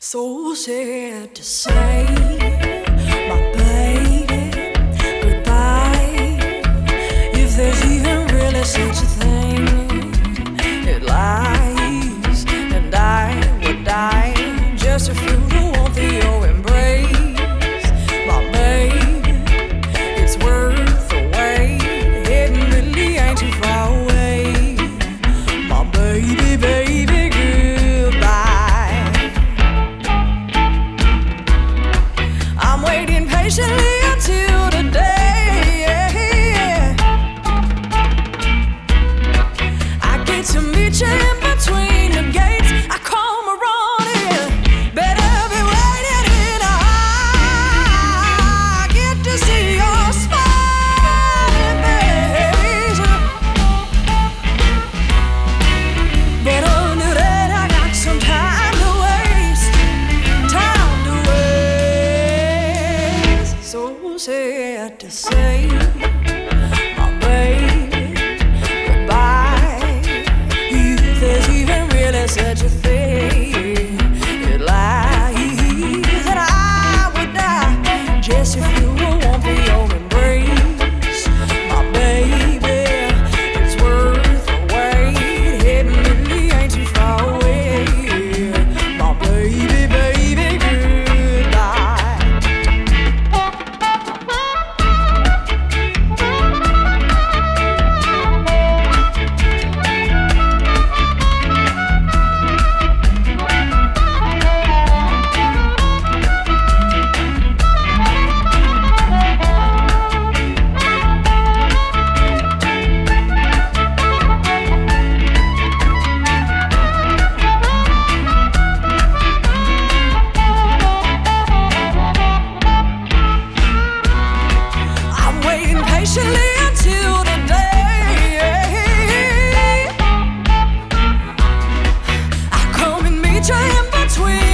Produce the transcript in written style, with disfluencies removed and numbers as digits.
So sad to say, my baby, goodbye. If there's even really such a thing, it lies, and I would die just to feel the warmth of your embrace. My baby, it's worth the wait. Heading really ain't too far away. My baby, baby, goodbye. I'm waiting patiently until today. I get to meet you in between the gates. I come running, better be waiting in a I get to see your smiling face. But under that I got some time to waste. Time to waste. So sad to say, my baby, goodbye. If there's even really such a thing, it lies, and I would die just if you were warm for your embrace. My baby, it's worth the wait. Heading really ain't too far away. My baby, baby, goodbye. I'm waiting patiently until the day I come and meet you in between